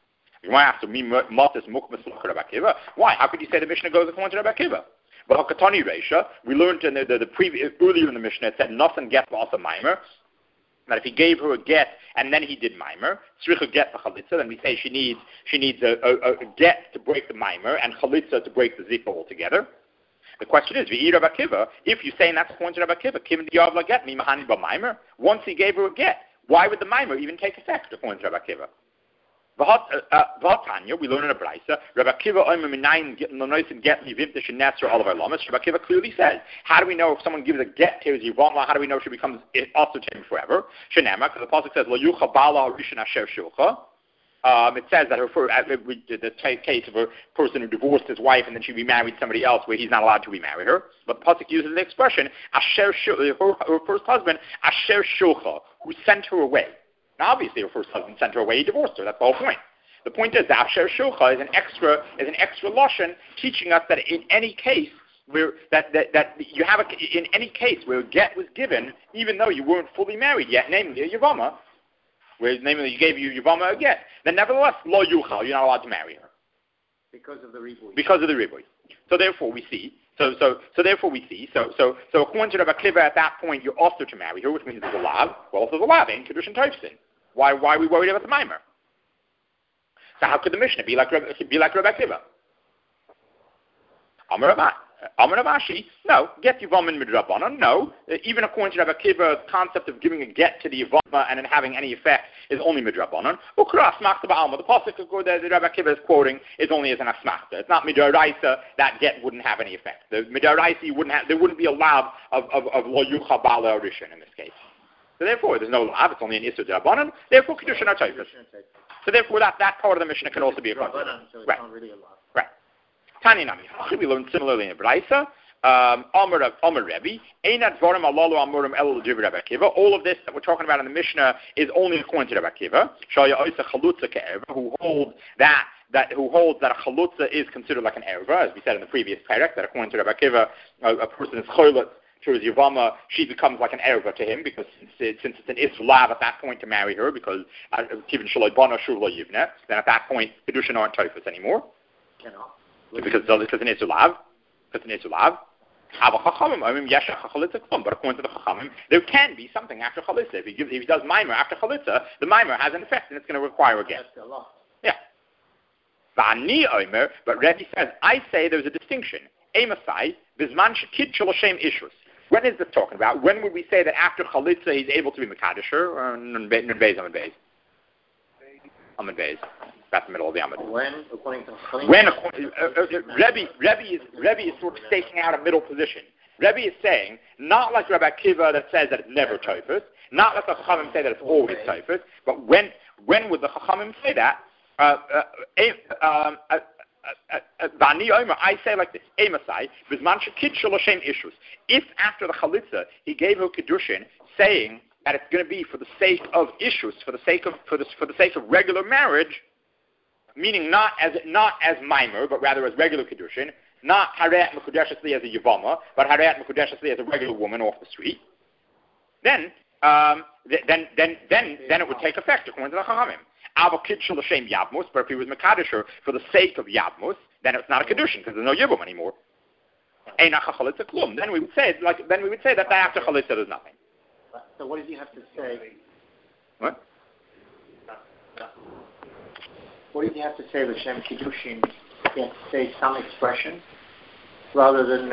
Why have to mean Matis Mukmas Rabbi Akiva? Why? How could you say the Mishnah goes according to Rabbi Akiva? But Hakatani Reisha, we learned in the previous earlier in the Mishnah, it said nothing get also mimer. That if he gave her a get and then he did mimer, tzricha get the chalitza, then we say she needs a get to break the mimer and chalitza to break the zippa altogether. The question is, v'ir Rabbi Akiva, if you're saying that's according to Rabbi Akiva, kim diavla get mi mahani ba mimer. Once he gave her a get, why would the mimer even take effect according to Rabbi Akiva? V'hatanya, we learn in a brayso, Rabbi Akiva oimer minayin l'noisim get mi vimtish and nesra all of our lamas. Rabbi Akiva clearly says, how do we know if someone gives a get to his yivama, how do we know she becomes also to him forever? Shenema, because the pasuk says, lo yucha bala rishon asher shulcha. It says that the case of a person who divorced his wife and then she remarried somebody else where he's not allowed to remarry her. But the pasuk uses the expression, asher her first husband, asher shulcha, who sent her away. Now, obviously, her first husband sent her away. He divorced her. That's the whole point. The point is that Asher Shulcha is an extra lashon teaching us that in any case where that you have in any case where a get was given, even though you weren't fully married yet, namely a yavama, where namely you gave your yavama a get, then nevertheless lo yuchal, you're not allowed to marry her because of the ribui. So therefore we see. So according to Rabbi Akiva, at that point you're also to marry her, which means there's a lav. Well, if there's a lav, ain't kedushin toifsin. Why are we worried about the mimer? So how could the Mishnah be like Rabbi Akiva? Amar Ravashi, no. Get Yavaman midrabanan, no. Even according to Rabbi Akiva, the concept of giving a get to the Yavama and then having any effect is only midrabanan. Ukra asmachta ba'alma. The pasuk that Rabbi Akiva is quoting is only as an asmachta. It's not midaraisa. That get wouldn't have any effect. The midaraisa there wouldn't be a lav of lo yucha bala rishon in this case. So therefore, there's no lav. It's only an issur d'rabanan. Therefore, kedushin are toifus. So therefore, that part of the Mishnah can also be a concept. So it's not really a lav. Right. Tanya Nami. We learned similarly in Braisa. Amar Rebbe. Einat Dvarim Alalu Amurim Elul Divrei Rabbi Akiva. All of this that we're talking about in the Mishnah is only according to Rabbi Akiva. Shaya Oisa Chalutza Ke'erva, who holds that a chalutza is considered like an erva, as we said in the previous parak, that according to Rabbi Akiva, a person is cholet to his yavama, she becomes like an erva to him, because since it's an islav at that point to marry her, because kivin shaloi bana shuv lo yivne, then at that point kedushin aren't toifus anymore. Because it's an islav. But according to the chachamim, there can be something after chalitza. If he does mimer after chalitza, the mimer has an effect, and it's going to require a get. Yeah. But Rebbe says, I say there's a distinction. Emasai, bizman shekid shaloshem ishus. When is this talking about? When would we say that after chalitza he's able to be mekadesher? Or Amid Beis? That's the middle of the Amid. When, according to Rebbe is sort of staking out a middle position. Rebbe is saying, not like Rabbi Akiva that says that it's never toifus, not like the Chachamim say that it's always toifus, but when would the Chachamim say that? I say like this, if after the chalitza he gave her kedushin, saying that it's going to be for the sake of ishus, for the sake of regular marriage, meaning not as mimer, but rather as regular kedushin, not harayat mekudeshesli as a yavama, but harayat mekudeshesli as a regular woman off the street, then it would take effect according to the Chachamim. But if he was Mekadesher for the sake of Yavmus, then it's not a Kedushin because there's no Yibum anymore. Then we would say that after Chalitza there's nothing. So what does he have to say? What? What does he have to say with Shem Kiddushin? He has to say some expression rather than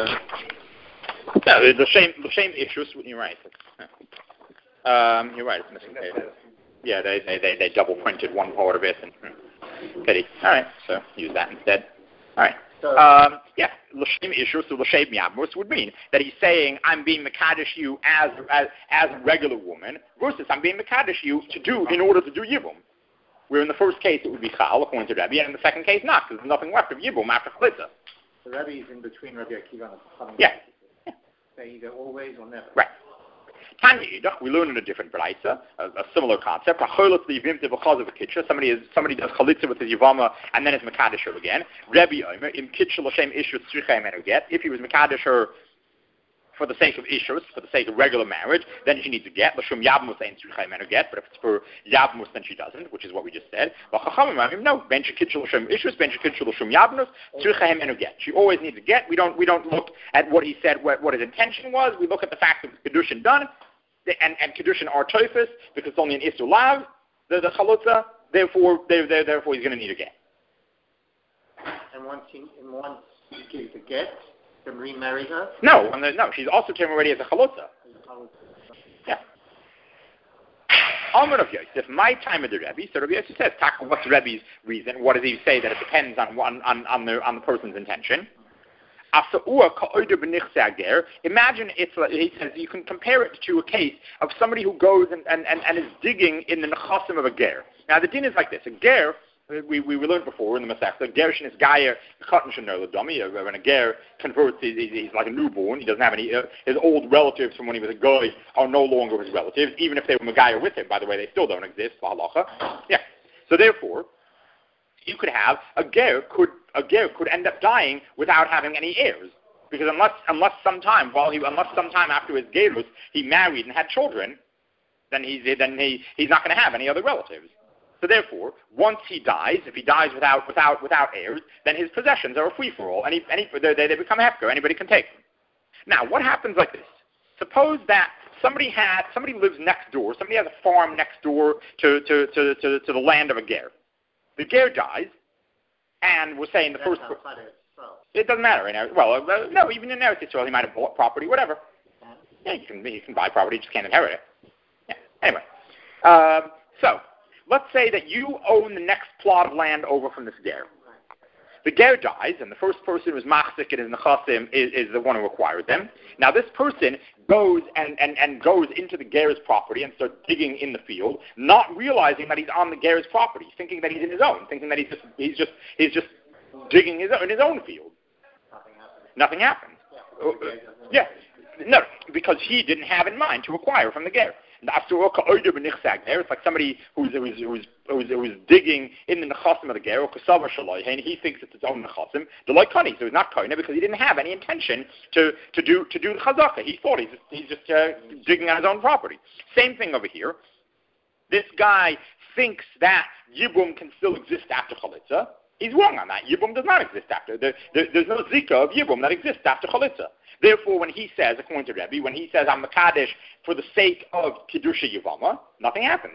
the same issues. You're right. You're right. It's missing paper. Yeah, they double printed one part of it and pity. All right, so use that instead. All right. So, l'shem issues to l'shem yabmus would mean that he's saying I'm being mekadesh you as a regular woman versus I'm being mekadesh you in order to do yibum. Where in the first case it would be chal according to Rebbe, and in the second case not, because there's nothing left of yibum after chalitza. The Rebbe is in between Rabbi Akiva and the Chachamim. Yeah. So either always or never. Right. Tanya Yidach, we learn in a different brayso, a similar concept. Somebody does chalitza with his yavama and then is mekadesher again. Rebbe Omer im kitchel l'shem ishus tzricha imenu get. If he was mekadesher for the sake of ishus, for the sake of regular marriage, then she needs a get. L'shum yabmus ain't get, but if it's for yabmus, then she doesn't, which is what we just said. But chachamim, no, ben shekitchel l'shum ishus, ben shekitchel l'shum yabmus, tzricha get. She always needs a get. We don't look at what he said, what his intention was. We look at the fact that the kedushin done, and kedushin are toifus because it's only an isu lav, the chalutza. Therefore, he's going to need a get. And once he gives the get, can remarry her? No, she's also came already as a chalutza. Yeah. Amar of Yosef, my time of the Rebbe. So Rabbi Yosef says, what's Rebbe's reason? What does he say that it depends on the person's intention? Imagine he says you can compare it to a case of somebody who goes and is digging in the nechasim of a ger. Now the din is like this: a ger, we learned before in the Masechta, gershon is gayer katan shenor l'domi. When a ger converts, he's like a newborn. He doesn't have any. His old relatives from when he was a guy are no longer his relatives, even if they were megayer with him. By the way, they still don't exist. Halacha. Yeah. So therefore, you could have a ger could end up dying without having any heirs, because unless sometime after his gerus he married and had children, then he's not going to have any other relatives. So therefore, once he dies, if he dies without heirs, then his possessions are a free for all, and they become hefker. Anybody can take them. Now, what happens like this? Suppose that somebody lives next door. Somebody has a farm next door to the land of a ger. The ger dies, and we're saying the first. It doesn't matter right now. Well, no, even in Eretz Yisrael, he might have bought property, whatever. Yeah, you can buy property, you just can't inherit it. Yeah. Anyway, so let's say that you own the next plot of land over from this ger. The ger dies, and the first person who's machzik in his nechasim is the one who acquired them. Now this person goes and goes into the ger's property and starts digging in the field, not realizing that he's on the ger's property, thinking that he's in his own, thinking that he's just digging in his own field. Nothing happens. Yeah. No, because he didn't have in mind to acquire from the ger. It's like somebody who's digging in the nechasim of the ger, and he thinks it's his own nechasim. So he's not koine because he didn't have any intention to do the chazaka. He thought he's just digging on his own property. Same thing over here. This guy thinks that yibum can still exist after chalitza. He's wrong on that. Yibum does not exist after. There's no zika of yibum that exists after chalitza. Therefore, when he says, according to Rebbe, when he says, I'm Mekadesh for the sake of Kedusha Yivama, nothing happens.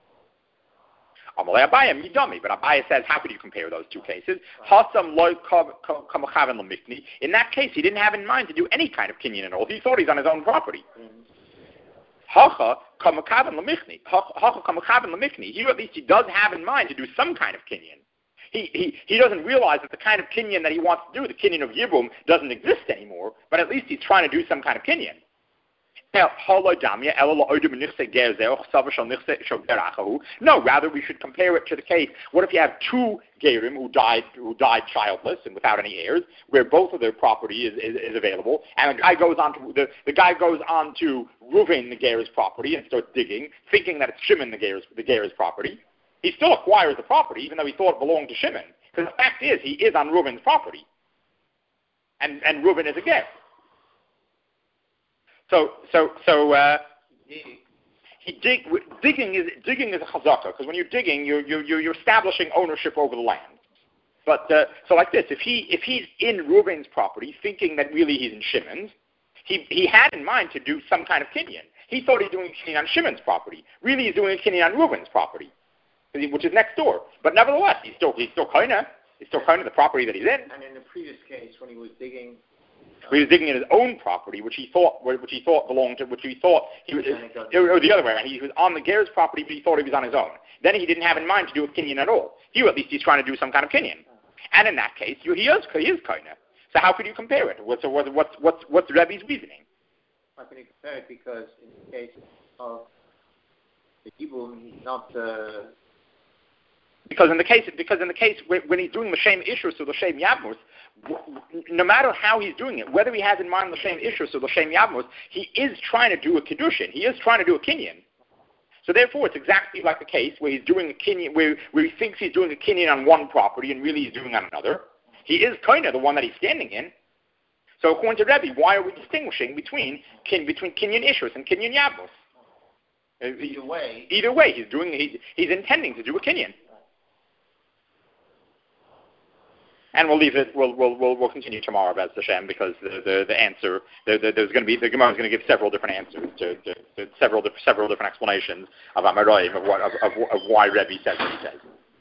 Amalei Abayim, Yidami. But Abayim says, how could you compare those two cases? Hasam loy kamachaven lemikni. In that case, he didn't have in mind to do any kind of kinyan at all. He thought he's on his own property. Hacha kamakaven lemikni. Hacha kamakaven lemikni. Here, at least, he does have in mind to do some kind of kinyan. He doesn't realize that the kind of kinyan that he wants to do, the kinyan of Yibum, doesn't exist anymore, but at least he's trying to do some kind of kinyan. No, rather we should compare it to the case, what if you have two gerim who died childless and without any heirs, where both of their property is available, and the guy goes on to Reuven the ger's property and starts digging, thinking that it's Shimon the ger's property. He still acquires the property, even though he thought it belonged to Shimon. Because the fact is, he is on Reuven's property. And Reuven is a ger. Digging is a chazaka, because when you're digging, you're establishing ownership over the land. But, so like this, if he's in Reuven's property, thinking that really he's in Shimon's, he had in mind to do some kind of kinyan. He thought he's doing a kinyan on Shimon's property. Really, he's doing a kinyan on Reuven's property, which is next door. But nevertheless, he's still koina. He's still koina the property that he's in. And in the previous case, when he was digging, he was digging in his own property, which he thought belonged to, or the other way around. He was on the ger's property, but he thought he was on his own. Then he didn't have in mind to do a kinyan at all. Here, at least, he's trying to do some kind of kinyan. And in that case, he is koina. So how could you compare it? What's Rebbe's reasoning? How can you compare it? Because in the case of the Yibum, he's not. Because in the case when he's doing l'shem ishrus or l'shem yavmus, no matter how he's doing it, whether he has in mind l'shem ishrus or l'shem yavmus, he is trying to do a kiddushin. He is trying to do a kinyan. So therefore, it's exactly like the case where he's doing a kinyan, where he thinks he's doing a kinyan on one property and really he's doing on another. He is kind of the one that he's standing in. So according to Rebbe, why are we distinguishing between Kinyan Ishus and Kinyan Yavos? Either way, he's intending to do a Kinyan. And we'll leave it. We'll continue tomorrow, Bez Hashem, because the answer there's going to be the Gemara is going to give several different answers to several different explanations of Amarayim of why Rebbe says what he says.